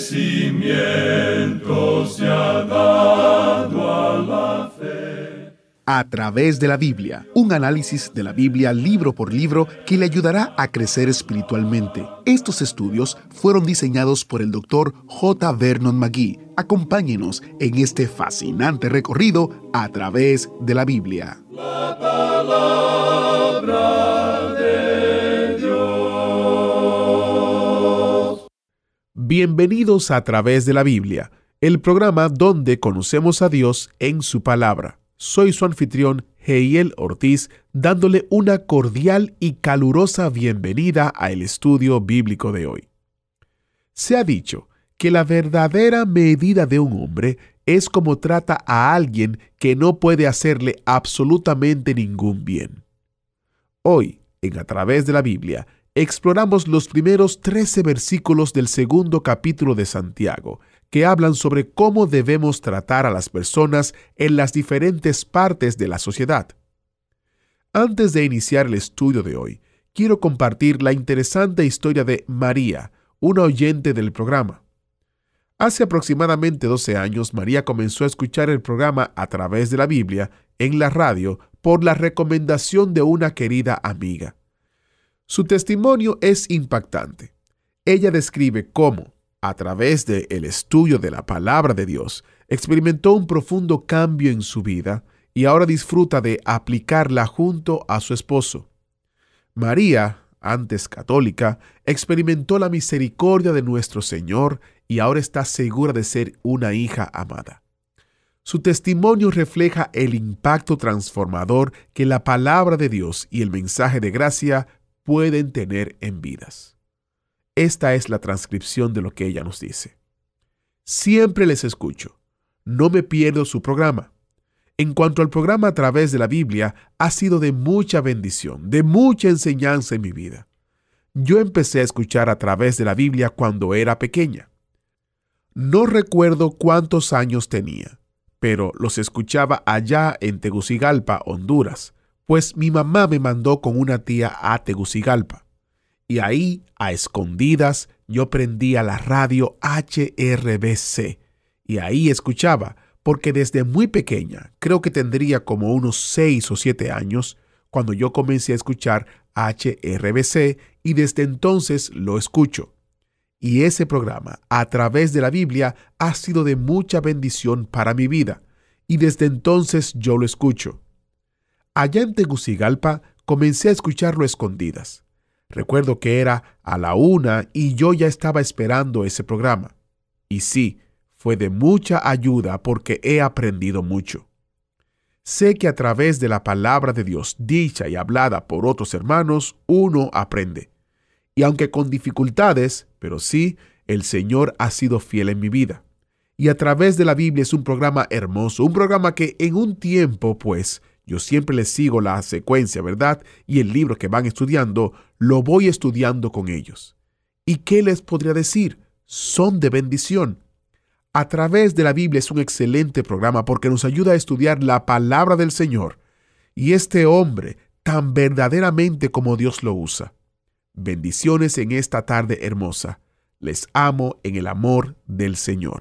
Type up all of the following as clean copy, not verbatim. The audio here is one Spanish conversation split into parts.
crecimiento se ha dado a la fe. A través de la Biblia, un análisis de la Biblia libro por libro que le ayudará a crecer espiritualmente. Estos estudios fueron diseñados por el Dr. J. Vernon McGee. Acompáñenos en este fascinante recorrido a través de la Biblia. La palabra de Dios. Bienvenidos a través de la Biblia, el programa donde conocemos a Dios en su palabra. Soy su anfitrión, Heiel Ortiz, dándole una cordial y calurosa bienvenida al estudio bíblico de hoy. Se ha dicho que la verdadera medida de un hombre es como trata a alguien que no puede hacerle absolutamente ningún bien. Hoy, en A Través de la Biblia, exploramos los primeros 13 versículos del segundo capítulo de Santiago, que hablan sobre cómo debemos tratar a las personas en las diferentes partes de la sociedad. Antes de iniciar el estudio de hoy, quiero compartir la interesante historia de María, una oyente del programa. Hace aproximadamente 12 años, María comenzó a escuchar el programa A Través de la Biblia en la radio por la recomendación de una querida amiga. Su testimonio es impactante. Ella describe cómo, a través del estudio de la palabra de Dios, experimentó un profundo cambio en su vida y ahora disfruta de aplicarla junto a su esposo. María, antes católica, experimentó la misericordia de nuestro Señor y ahora está segura de ser una hija amada. Su testimonio refleja el impacto transformador que la palabra de Dios y el mensaje de gracia pueden tener en vidas. Esta es la transcripción de lo que ella nos dice. Siempre les escucho. No me pierdo su programa. En cuanto al programa A Través de la Biblia, ha sido de mucha bendición, de mucha enseñanza en mi vida. Yo empecé a escuchar A Través de la Biblia cuando era pequeña. No recuerdo cuántos años tenía, pero los escuchaba allá en Tegucigalpa, Honduras, pues mi mamá me mandó con una tía a Tegucigalpa. Y ahí, a escondidas, yo prendía la radio HRBC. Y ahí escuchaba, porque desde muy pequeña, creo que tendría como unos 6 o 7 años, cuando yo comencé a escuchar HRBC, y desde entonces lo escucho. Y ese programa, A Través de la Biblia, ha sido de mucha bendición para mi vida. Y desde entonces yo lo escucho. Allá en Tegucigalpa, comencé a escucharlo a escondidas. Recuerdo que era a la 1 y yo ya estaba esperando ese programa. Y sí, fue de mucha ayuda porque he aprendido mucho. Sé que a través de la palabra de Dios, dicha y hablada por otros hermanos, uno aprende. Y aunque con dificultades, pero sí, el Señor ha sido fiel en mi vida. Y A Través de la Biblia es un programa hermoso, un programa que en un tiempo, pues, yo siempre les sigo la secuencia, ¿verdad? Y el libro que van estudiando, lo voy estudiando con ellos. ¿Y qué les podría decir? Son de bendición. A Través de la Biblia es un excelente programa porque nos ayuda a estudiar la palabra del Señor. Y este hombre, tan verdaderamente como Dios lo usa. Bendiciones en esta tarde hermosa. Les amo en el amor del Señor.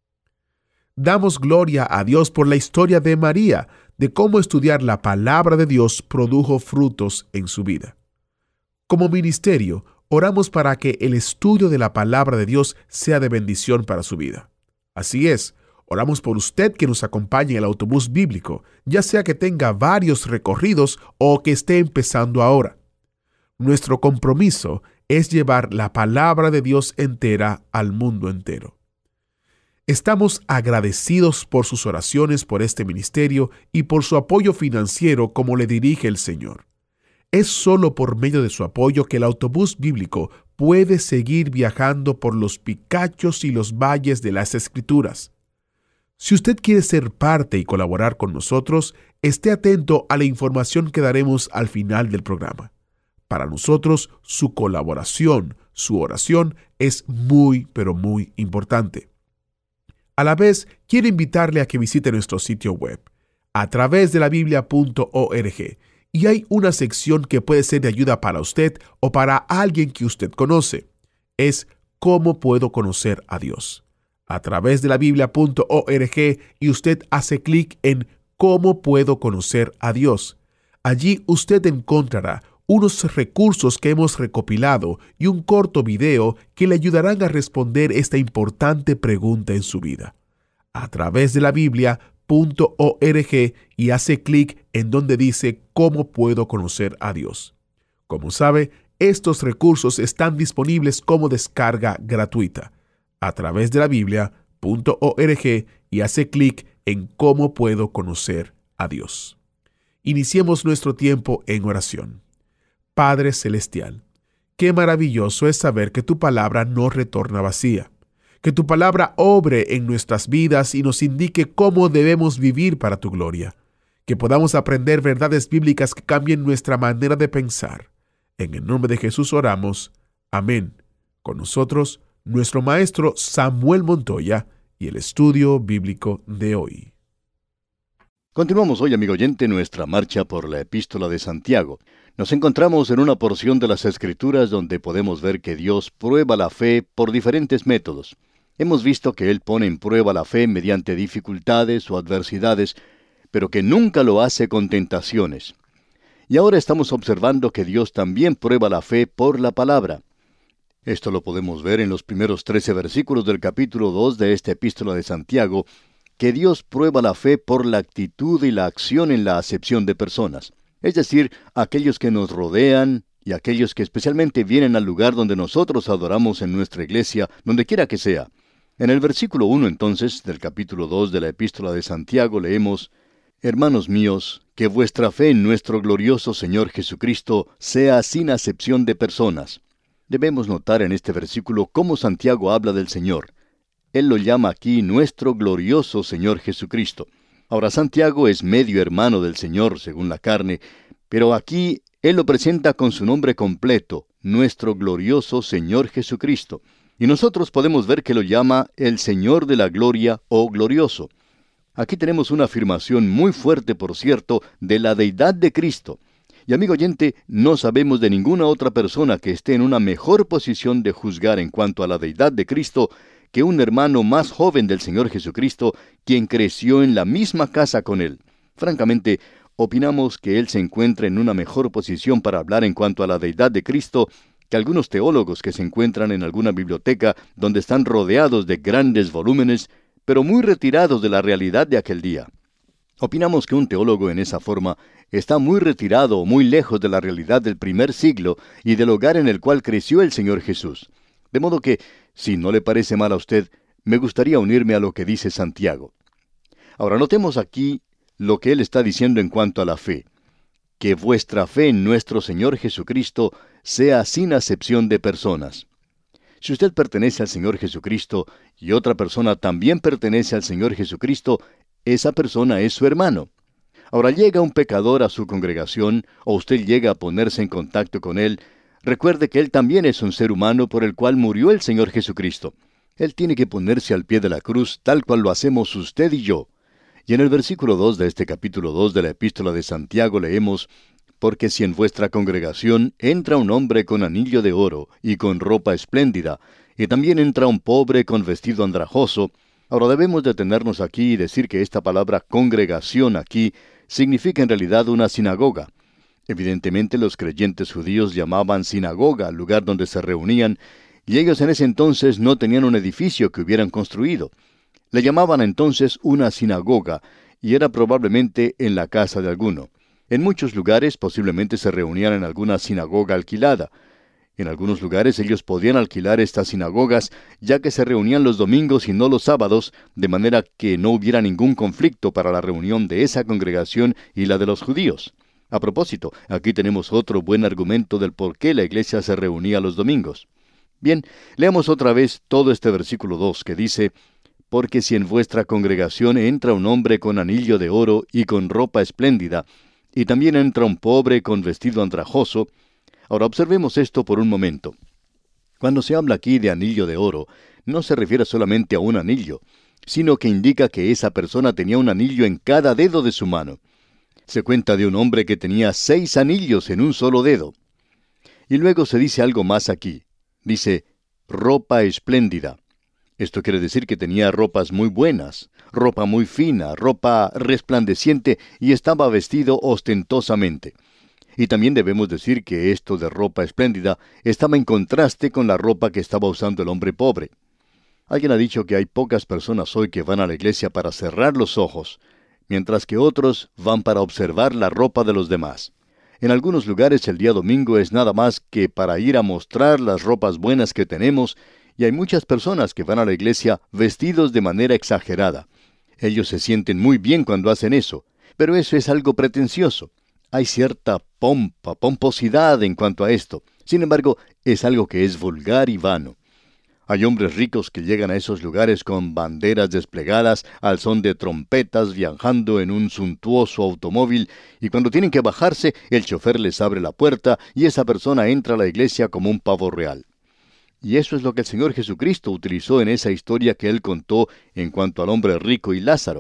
Damos gloria a Dios por la historia de María, de cómo estudiar la palabra de Dios produjo frutos en su vida. Como ministerio, oramos para que el estudio de la palabra de Dios sea de bendición para su vida. Así es, oramos por usted que nos acompañe en el autobús bíblico, ya sea que tenga varios recorridos o que esté empezando ahora. Nuestro compromiso es llevar la palabra de Dios entera al mundo entero. Estamos agradecidos por sus oraciones por este ministerio y por su apoyo financiero como le dirige el Señor. Es solo por medio de su apoyo que el autobús bíblico puede seguir viajando por los picachos y los valles de las Escrituras. Si usted quiere ser parte y colaborar con nosotros, esté atento a la información que daremos al final del programa. Para nosotros, su colaboración, su oración es muy, pero muy importante. A la vez, quiero invitarle a que visite nuestro sitio web, atravesdelabiblia.org, y hay una sección que puede ser de ayuda para usted o para alguien que usted conoce. Es ¿Cómo puedo conocer a Dios? A través de la Biblia.org y usted hace clic en ¿Cómo puedo conocer a Dios? Allí usted encontrará unos recursos que hemos recopilado y un corto video que le ayudarán a responder esta importante pregunta en su vida. A través de la Biblia.org y hace clic en donde dice ¿Cómo puedo conocer a Dios? Como sabe, estos recursos están disponibles como descarga gratuita. A través de la Biblia.org y hace clic en ¿Cómo puedo conocer a Dios? Iniciemos nuestro tiempo en oración. Padre Celestial, qué maravilloso es saber que tu palabra no retorna vacía, que tu palabra obre en nuestras vidas y nos indique cómo debemos vivir para tu gloria, que podamos aprender verdades bíblicas que cambien nuestra manera de pensar. En el nombre de Jesús oramos. Amén. Con nosotros, nuestro maestro Samuel Montoya y el estudio bíblico de hoy. Continuamos hoy, amigo oyente, nuestra marcha por la Epístola de Santiago. Nos encontramos en una porción de las Escrituras donde podemos ver que Dios prueba la fe por diferentes métodos. Hemos visto que Él pone en prueba la fe mediante dificultades o adversidades, pero que nunca lo hace con tentaciones. Y ahora estamos observando que Dios también prueba la fe por la palabra. Esto lo podemos ver en los primeros 13 versículos del capítulo 2 de esta Epístola de Santiago, que Dios prueba la fe por la actitud y la acción en la acepción de personas. Es decir, aquellos que nos rodean y aquellos que especialmente vienen al lugar donde nosotros adoramos en nuestra iglesia, donde quiera que sea. En el versículo 1 entonces, del capítulo 2 de la Epístola de Santiago, leemos: Hermanos míos, que vuestra fe en nuestro glorioso Señor Jesucristo sea sin acepción de personas. Debemos notar en este versículo cómo Santiago habla del Señor. Él lo llama aquí nuestro glorioso Señor Jesucristo. Ahora, Santiago es medio hermano del Señor, según la carne, pero aquí él lo presenta con su nombre completo, nuestro glorioso Señor Jesucristo. Y nosotros podemos ver que lo llama el Señor de la gloria o glorioso. Aquí tenemos una afirmación muy fuerte, por cierto, de la deidad de Cristo. Y amigo oyente, no sabemos de ninguna otra persona que esté en una mejor posición de juzgar en cuanto a la deidad de Cristo que un hermano más joven del Señor Jesucristo, quien creció en la misma casa con él. Francamente, opinamos que él se encuentra en una mejor posición para hablar en cuanto a la deidad de Cristo que algunos teólogos que se encuentran en alguna biblioteca donde están rodeados de grandes volúmenes, pero muy retirados de la realidad de aquel día. Opinamos que un teólogo en esa forma está muy retirado o muy lejos de la realidad del primer siglo y del hogar en el cual creció el Señor Jesús. De modo que, si no le parece mal a usted, me gustaría unirme a lo que dice Santiago. Ahora notemos aquí lo que él está diciendo en cuanto a la fe. Que vuestra fe en nuestro Señor Jesucristo sea sin acepción de personas. Si usted pertenece al Señor Jesucristo y otra persona también pertenece al Señor Jesucristo, esa persona es su hermano. Ahora llega un pecador a su congregación o usted llega a ponerse en contacto con él. Recuerde que él también es un ser humano por el cual murió el Señor Jesucristo. Él tiene que ponerse al pie de la cruz tal cual lo hacemos usted y yo. Y en el versículo 2 de este capítulo 2 de la Epístola de Santiago leemos: Porque si en vuestra congregación entra un hombre con anillo de oro y con ropa espléndida, y también entra un pobre con vestido andrajoso. Ahora debemos detenernos aquí y decir que esta palabra congregación aquí significa en realidad una sinagoga. Evidentemente los creyentes judíos llamaban sinagoga al lugar donde se reunían, y ellos en ese entonces no tenían un edificio que hubieran construido. Le llamaban entonces una sinagoga, y era probablemente en la casa de alguno. En muchos lugares posiblemente se reunían en alguna sinagoga alquilada. En algunos lugares ellos podían alquilar estas sinagogas, ya que se reunían los domingos y no los sábados, de manera que no hubiera ningún conflicto para la reunión de esa congregación y la de los judíos. A propósito, aquí tenemos otro buen argumento del por qué la iglesia se reunía los domingos. Bien, leamos otra vez todo este versículo 2 que dice: Porque si en vuestra congregación entra un hombre con anillo de oro y con ropa espléndida, y también entra un pobre con vestido andrajoso. Ahora observemos esto por un momento. Cuando se habla aquí de anillo de oro, no se refiere solamente a un anillo, sino que indica que esa persona tenía un anillo en cada dedo de su mano. Se cuenta de un hombre que tenía 6 anillos en un solo dedo. Y luego se dice algo más aquí. Dice: ropa espléndida. Esto quiere decir que tenía ropas muy buenas, ropa muy fina, ropa resplandeciente, y estaba vestido ostentosamente. Y también debemos decir que esto de ropa espléndida estaba en contraste con la ropa que estaba usando el hombre pobre. Alguien ha dicho que hay pocas personas hoy que van a la iglesia para cerrar los ojos, mientras que otros van para observar la ropa de los demás. En algunos lugares el día domingo es nada más que para ir a mostrar las ropas buenas que tenemos, y hay muchas personas que van a la iglesia vestidos de manera exagerada. Ellos se sienten muy bien cuando hacen eso, pero eso es algo pretencioso. Hay cierta pomposidad en cuanto a esto. Sin embargo, es algo que es vulgar y vano. Hay hombres ricos que llegan a esos lugares con banderas desplegadas al son de trompetas, viajando en un suntuoso automóvil, y cuando tienen que bajarse, el chofer les abre la puerta y esa persona entra a la iglesia como un pavo real. Y eso es lo que el Señor Jesucristo utilizó en esa historia que Él contó en cuanto al hombre rico y Lázaro.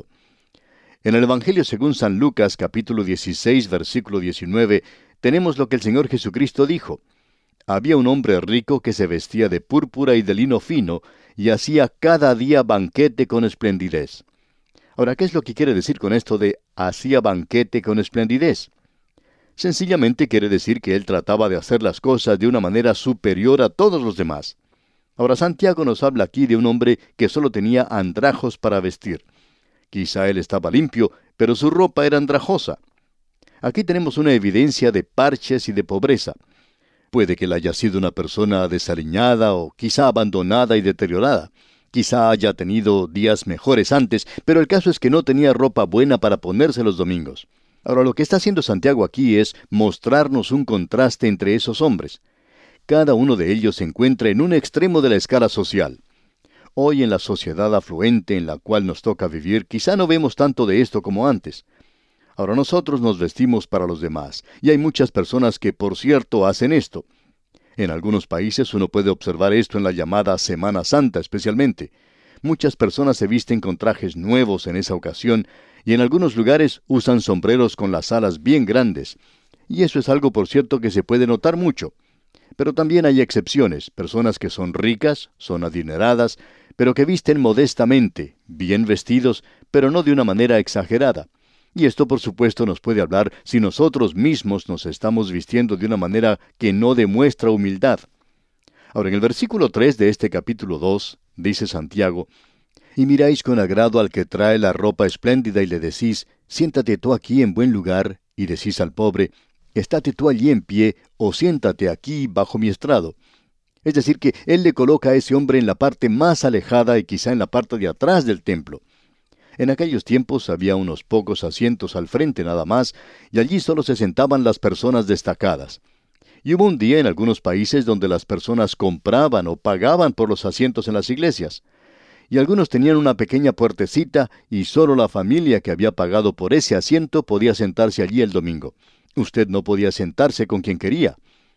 En el Evangelio según San Lucas, capítulo 16, versículo 19, tenemos lo que el Señor Jesucristo dijo. Había un hombre rico que se vestía de púrpura y de lino fino, y hacía cada día banquete con esplendidez. Ahora, ¿qué es lo que quiere decir con esto de hacía banquete con esplendidez? Sencillamente quiere decir que él trataba de hacer las cosas de una manera superior a todos los demás. Ahora, Santiago nos habla aquí de un hombre que solo tenía andrajos para vestir. Quizá él estaba limpio, pero su ropa era andrajosa. Aquí tenemos una evidencia de parches y de pobreza. Puede que él haya sido una persona desaliñada o quizá abandonada y deteriorada. Quizá haya tenido días mejores antes, pero el caso es que no tenía ropa buena para ponerse los domingos. Ahora, lo que está haciendo Santiago aquí es mostrarnos un contraste entre esos hombres. Cada uno de ellos se encuentra en un extremo de la escala social. Hoy en la sociedad afluente en la cual nos toca vivir, quizá no vemos tanto de esto como antes. Ahora nosotros nos vestimos para los demás, y hay muchas personas que, por cierto, hacen esto. En algunos países uno puede observar esto en la llamada Semana Santa especialmente. Muchas personas se visten con trajes nuevos en esa ocasión, y en algunos lugares usan sombreros con las alas bien grandes. Y eso es algo, por cierto, que se puede notar mucho. Pero también hay excepciones, personas que son ricas, son adineradas, pero que visten modestamente, bien vestidos, pero no de una manera exagerada. Y esto, por supuesto, nos puede hablar si nosotros mismos nos estamos vistiendo de una manera que no demuestra humildad. Ahora, en el versículo 3 de este capítulo 2, dice Santiago, «Y miráis con agrado al que trae la ropa espléndida y le decís, siéntate tú aquí en buen lugar, y decís al pobre, estate tú allí en pie, o siéntate aquí bajo mi estrado». Es decir, que él le coloca a ese hombre en la parte más alejada y quizá en la parte de atrás del templo. En aquellos tiempos había unos pocos asientos al frente nada más, y allí solo se sentaban las personas destacadas. Y hubo un día en algunos países donde las personas compraban o pagaban por los asientos en las iglesias. Y algunos tenían una pequeña puertecita, y solo la familia que había pagado por ese asiento podía sentarse allí el domingo. Usted no podía sentarse con quien quería.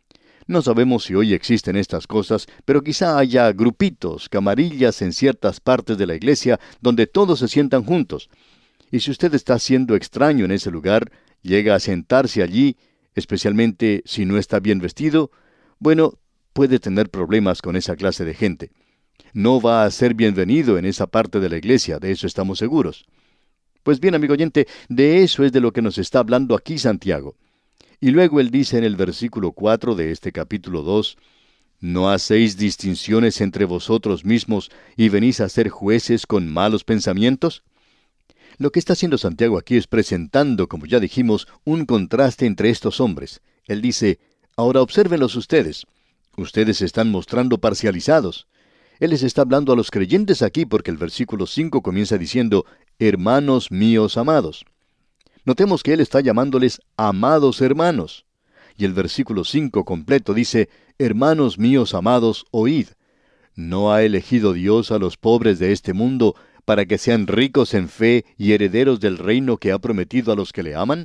No sabemos si hoy existen estas cosas, pero quizá haya grupitos, camarillas en ciertas partes de la iglesia donde todos se sientan juntos. Y si usted está siendo extraño en ese lugar, llega a sentarse allí, especialmente si no está bien vestido, bueno, puede tener problemas con esa clase de gente. No va a ser bienvenido en esa parte de la iglesia, de eso estamos seguros. Pues bien, amigo oyente, de eso es de lo que nos está hablando aquí Santiago. Y luego él dice en el versículo 4 de este capítulo 2, «¿No hacéis distinciones entre vosotros mismos y venís a ser jueces con malos pensamientos?» Lo que está haciendo Santiago aquí es presentando, como ya dijimos, un contraste entre estos hombres. Él dice, «Ahora obsérvenlos ustedes. Ustedes se están mostrando parcializados». Él les está hablando a los creyentes aquí porque el versículo 5 comienza diciendo, «Hermanos míos amados». Notemos que él está llamándoles amados hermanos. Y el versículo 5 completo dice, «Hermanos míos amados, oíd. ¿No ha elegido Dios a los pobres de este mundo para que sean ricos en fe y herederos del reino que ha prometido a los que le aman?»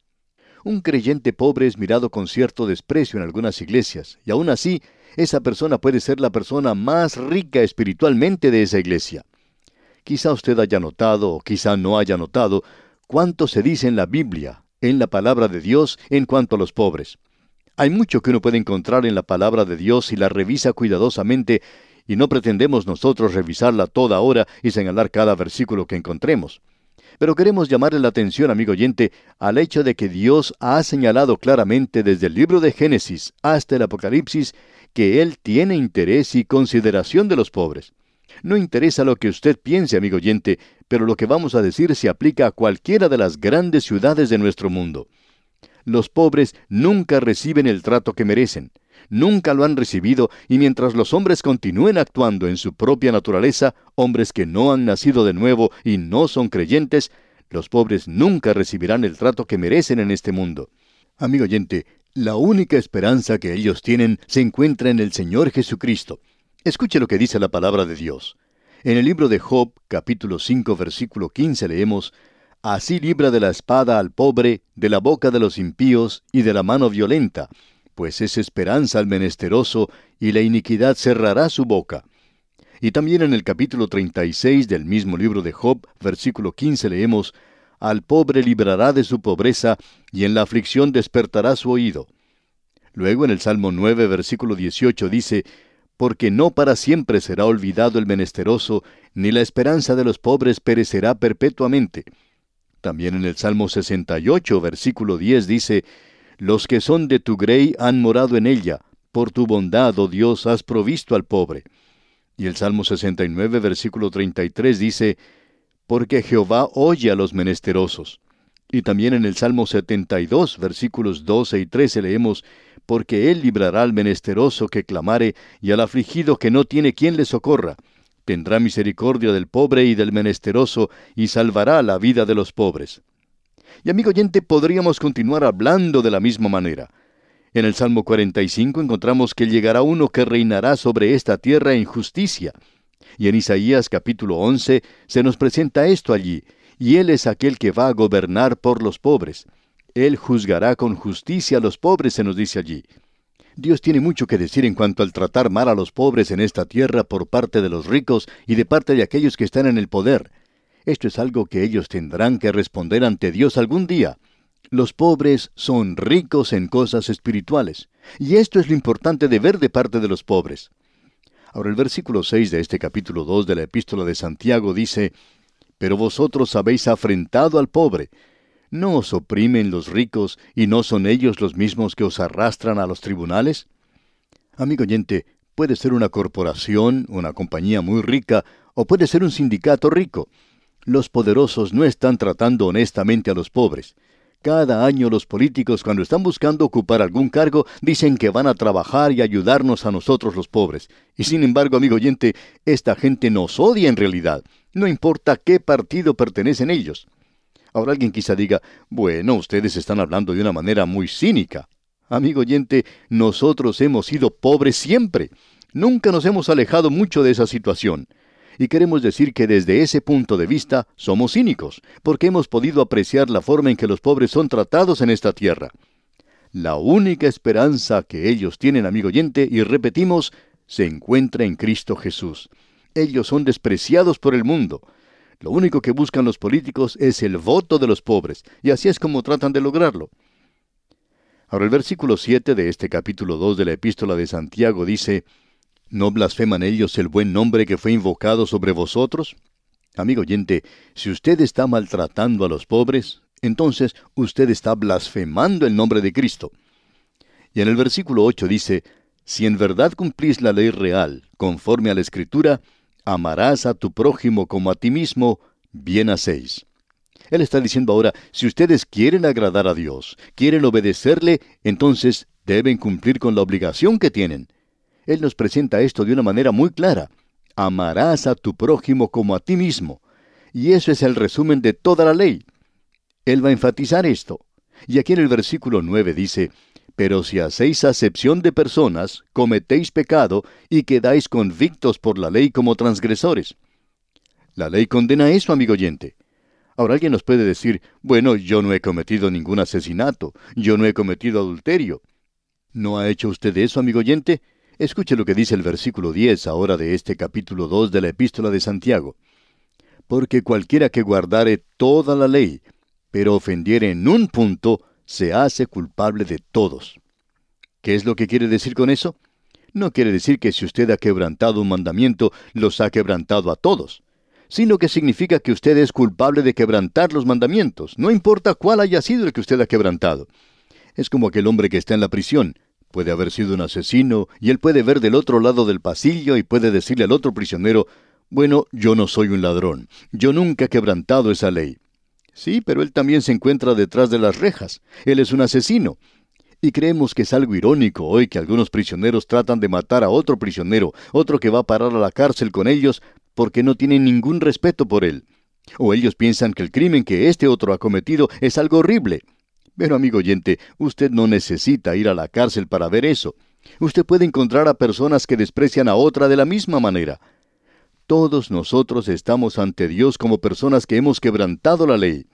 Un creyente pobre es mirado con cierto desprecio en algunas iglesias, y aún así, esa persona puede ser la persona más rica espiritualmente de esa iglesia. Quizá usted haya notado, o quizá no haya notado, cuánto se dice en la Biblia, en la palabra de Dios, en cuanto a los pobres. Hay mucho que uno puede encontrar en la palabra de Dios si la revisa cuidadosamente, y no pretendemos nosotros revisarla toda ahora y señalar cada versículo que encontremos. Pero queremos llamarle la atención, amigo oyente, al hecho de que Dios ha señalado claramente desde el libro de Génesis hasta el Apocalipsis que Él tiene interés y consideración de los pobres. No interesa lo que usted piense, amigo oyente, pero lo que vamos a decir se aplica a cualquiera de las grandes ciudades de nuestro mundo. Los pobres nunca reciben el trato que merecen. Nunca lo han recibido, y mientras los hombres continúen actuando en su propia naturaleza, hombres que no han nacido de nuevo y no son creyentes, los pobres nunca recibirán el trato que merecen en este mundo. Amigo oyente, la única esperanza que ellos tienen se encuentra en el Señor Jesucristo. Escuche lo que dice la palabra de Dios. En el libro de Job, capítulo 5, versículo 15, leemos: Así libra de la espada al pobre, de la boca de los impíos y de la mano violenta, pues es esperanza al menesteroso, y la iniquidad cerrará su boca. Y también en el capítulo 36 del mismo libro de Job, versículo 15, leemos: Al pobre librará de su pobreza, y en la aflicción despertará su oído. Luego en el Salmo 9, versículo 18 dice: Porque no para siempre será olvidado el menesteroso, ni la esperanza de los pobres perecerá perpetuamente. También en el Salmo 68, versículo 10 dice: Los que son de tu grey han morado en ella, por tu bondad, oh Dios, has provisto al pobre. Y el Salmo 69, versículo 33 dice: Porque Jehová oye a los menesterosos. Y también en el Salmo 72, versículos 12 y 13 leemos: Porque Él librará al menesteroso que clamare, y al afligido que no tiene quien le socorra. Tendrá misericordia del pobre y del menesteroso, y salvará la vida de los pobres. Y amigo oyente, podríamos continuar hablando de la misma manera. En el Salmo 45 encontramos que llegará uno que reinará sobre esta tierra en justicia. Y en Isaías capítulo 11 se nos presenta esto allí: y Él es aquel que va a gobernar por los pobres. Él juzgará con justicia a los pobres, se nos dice allí. Dios tiene mucho que decir en cuanto al tratar mal a los pobres en esta tierra por parte de los ricos y de parte de aquellos que están en el poder. Esto es algo que ellos tendrán que responder ante Dios algún día. Los pobres son ricos en cosas espirituales, y esto es lo importante de ver de parte de los pobres. Ahora el versículo 6 de este capítulo 2 de la Epístola de Santiago dice: Pero vosotros habéis afrentado al pobre. ¿No os oprimen los ricos, y no son ellos los mismos que os arrastran a los tribunales? Amigo oyente, puede ser una corporación, una compañía muy rica, o puede ser un sindicato rico. Los poderosos no están tratando honestamente a los pobres. Cada año los políticos, cuando están buscando ocupar algún cargo, dicen que van a trabajar y ayudarnos a nosotros los pobres. Y sin embargo, amigo oyente, esta gente nos odia en realidad. No importa qué partido pertenecen ellos. Ahora alguien quizá diga: bueno, ustedes están hablando de una manera muy cínica. Amigo oyente, nosotros hemos sido pobres siempre. Nunca nos hemos alejado mucho de esa situación. Y queremos decir que desde ese punto de vista somos cínicos, porque hemos podido apreciar la forma en que los pobres son tratados en esta tierra. La única esperanza que ellos tienen, amigo oyente, y repetimos, se encuentra en Cristo Jesús. Ellos son despreciados por el mundo. Lo único que buscan los políticos es el voto de los pobres, y así es como tratan de lograrlo. Ahora el versículo 7 de este capítulo 2 de la Epístola de Santiago dice: ¿No blasfeman ellos el buen nombre que fue invocado sobre vosotros? Amigo oyente, si usted está maltratando a los pobres, entonces usted está blasfemando el nombre de Cristo. Y en el versículo 8 dice: Si en verdad cumplís la ley real, conforme a la Escritura, amarás a tu prójimo como a ti mismo, bien hacéis. Él está diciendo ahora, si ustedes quieren agradar a Dios, quieren obedecerle, entonces deben cumplir con la obligación que tienen. Él nos presenta esto de una manera muy clara: amarás a tu prójimo como a ti mismo. Y eso es el resumen de toda la ley. Él va a enfatizar esto. Y aquí en el versículo 9 dice: Pero si hacéis acepción de personas, cometéis pecado, y quedáis convictos por la ley como transgresores. La ley condena eso, amigo oyente. Ahora alguien nos puede decir: bueno, yo no he cometido ningún asesinato, yo no he cometido adulterio. ¿No ha hecho usted eso, amigo oyente? Escuche lo que dice el versículo 10 ahora de este capítulo 2 de la Epístola de Santiago. Porque cualquiera que guardare toda la ley, pero ofendiere en un punto, se hace culpable de todos. ¿Qué es lo que quiere decir con eso? No quiere decir que si usted ha quebrantado un mandamiento, los ha quebrantado a todos, sino que significa que usted es culpable de quebrantar los mandamientos, no importa cuál haya sido el que usted ha quebrantado. Es como aquel hombre que está en la prisión. Puede haber sido un asesino, y él puede ver del otro lado del pasillo y puede decirle al otro prisionero, bueno, yo no soy un ladrón, yo nunca he quebrantado esa ley. Sí, pero él también se encuentra detrás de las rejas, él es un asesino. Y creemos que es algo irónico hoy que algunos prisioneros tratan de matar a otro prisionero, otro que va a parar a la cárcel con ellos, porque no tienen ningún respeto por él. O ellos piensan que el crimen que este otro ha cometido es algo horrible. Pero amigo oyente, usted no necesita ir a la cárcel para ver eso. Usted puede encontrar a personas que desprecian a otra de la misma manera. Todos nosotros estamos ante Dios como personas que hemos quebrantado la ley.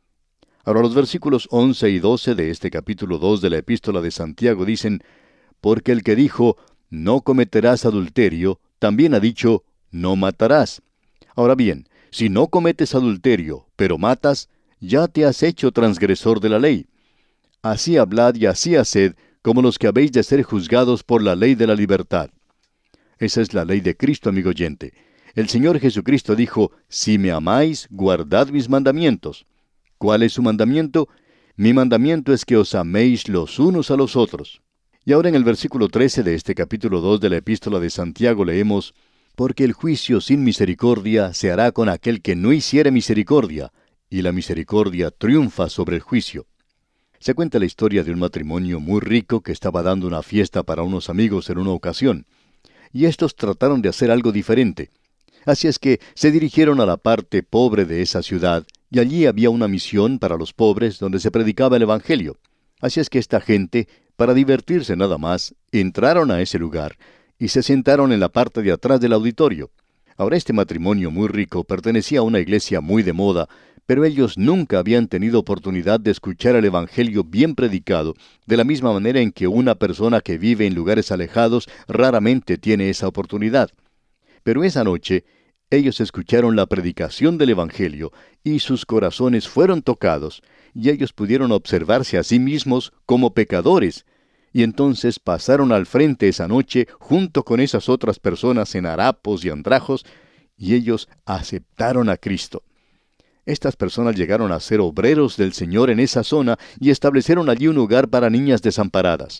Ahora los versículos 11 y 12 de este capítulo 2 de la Epístola de Santiago dicen, porque el que dijo, no cometerás adulterio, también ha dicho, no matarás. Ahora bien, si no cometes adulterio, pero matas, ya te has hecho transgresor de la ley. Así hablad y así haced, como los que habéis de ser juzgados por la ley de la libertad. Esa es la ley de Cristo, amigo oyente. El Señor Jesucristo dijo, si me amáis, guardad mis mandamientos. ¿Cuál es su mandamiento? Mi mandamiento es que os améis los unos a los otros. Y ahora en el versículo 13 de este capítulo 2 de la Epístola de Santiago leemos, porque el juicio sin misericordia se hará con aquel que no hiciere misericordia, y la misericordia triunfa sobre el juicio. Se cuenta la historia de un matrimonio muy rico que estaba dando una fiesta para unos amigos en una ocasión, y estos trataron de hacer algo diferente. Así es que se dirigieron a la parte pobre de esa ciudad, y allí había una misión para los pobres donde se predicaba el Evangelio. Así es que esta gente, para divertirse nada más, entraron a ese lugar y se sentaron en la parte de atrás del auditorio. Ahora este matrimonio muy rico pertenecía a una iglesia muy de moda, pero ellos nunca habían tenido oportunidad de escuchar el Evangelio bien predicado, de la misma manera en que una persona que vive en lugares alejados raramente tiene esa oportunidad. Pero esa noche, ellos escucharon la predicación del Evangelio y sus corazones fueron tocados, y ellos pudieron observarse a sí mismos como pecadores, y entonces pasaron al frente esa noche junto con esas otras personas en harapos y andrajos, y ellos aceptaron a Cristo. Estas personas llegaron a ser obreros del Señor en esa zona y establecieron allí un hogar para niñas desamparadas.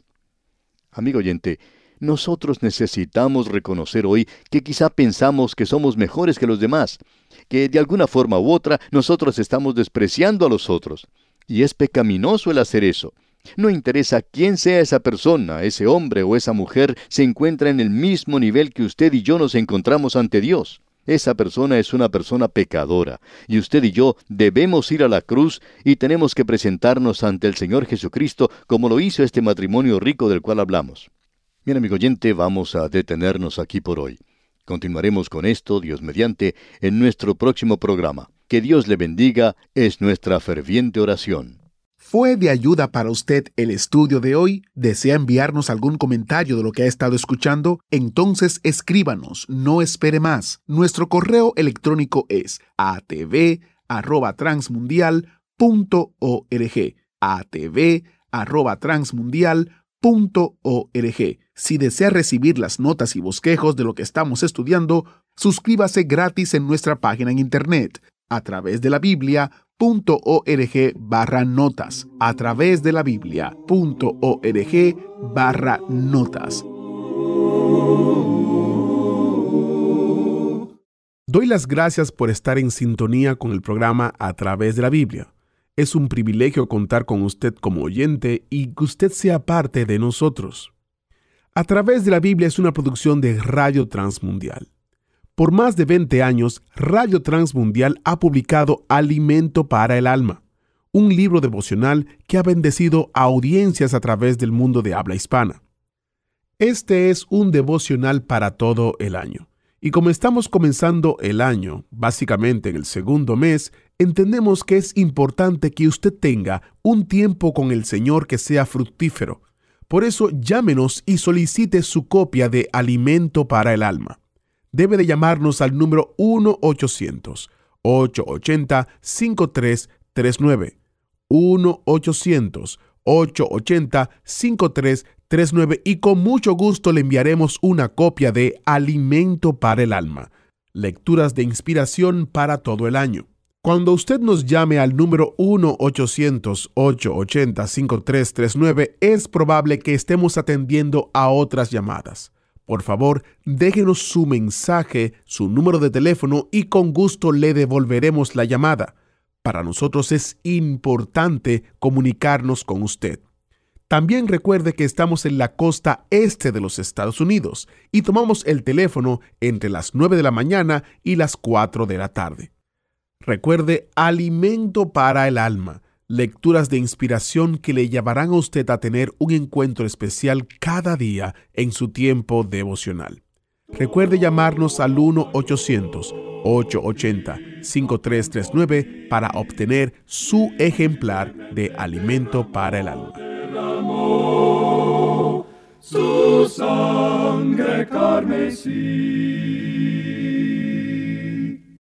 Amigo oyente, nosotros necesitamos reconocer hoy que quizá pensamos que somos mejores que los demás, que de alguna forma u otra nosotros estamos despreciando a los otros. Y es pecaminoso el hacer eso. No interesa quién sea esa persona, ese hombre o esa mujer, se encuentra en el mismo nivel que usted y yo nos encontramos ante Dios. Esa persona es una persona pecadora, y usted y yo debemos ir a la cruz y tenemos que presentarnos ante el Señor Jesucristo como lo hizo este matrimonio rico del cual hablamos. Bien, amigo oyente, vamos a detenernos aquí por hoy. Continuaremos con esto, Dios mediante, en nuestro próximo programa. Que Dios le bendiga, es nuestra ferviente oración. ¿Fue de ayuda para usted el estudio de hoy? ¿Desea enviarnos algún comentario de lo que ha estado escuchando? Entonces escríbanos, no espere más. Nuestro correo electrónico es atv@transmundial.org. atv@transmundial.org. Si desea recibir las notas y bosquejos de lo que estamos estudiando, suscríbase gratis en nuestra página en internet a través de la Biblia.org/notas. A través de la Biblia.org/notas. Doy las gracias por estar en sintonía con el programa A través de la Biblia. Es un privilegio contar con usted como oyente y que usted sea parte de nosotros. A través de la Biblia es una producción de Radio Transmundial. Por más de 20 años, Radio Transmundial ha publicado Alimento para el Alma, un libro devocional que ha bendecido a audiencias a través del mundo de habla hispana. Este es un devocional para todo el año. Y como estamos comenzando el año, básicamente en el segundo mes, entendemos que es importante que usted tenga un tiempo con el Señor que sea fructífero. Por eso, llámenos y solicite su copia de Alimento para el Alma. Debe de llamarnos al número 1-800-880-5339. 1-800-880-5339. 1-800-880-5339 y con mucho gusto le enviaremos una copia de Alimento para el Alma, lecturas de inspiración para todo el año. Cuando usted nos llame al número 1-800-880-5339, es probable que estemos atendiendo a otras llamadas. Por favor, déjenos su mensaje, su número de teléfono y con gusto le devolveremos la llamada. Para nosotros es importante comunicarnos con usted. También recuerde que estamos en la costa este de los Estados Unidos y tomamos el teléfono entre las 9 de la mañana y las 4 de la tarde. Recuerde, Alimento para el Alma, lecturas de inspiración que le llevarán a usted a tener un encuentro especial cada día en su tiempo devocional. Recuerde llamarnos al 1-800-880-5339 para obtener su ejemplar de Alimento para el Alma. Su sangre carmesí.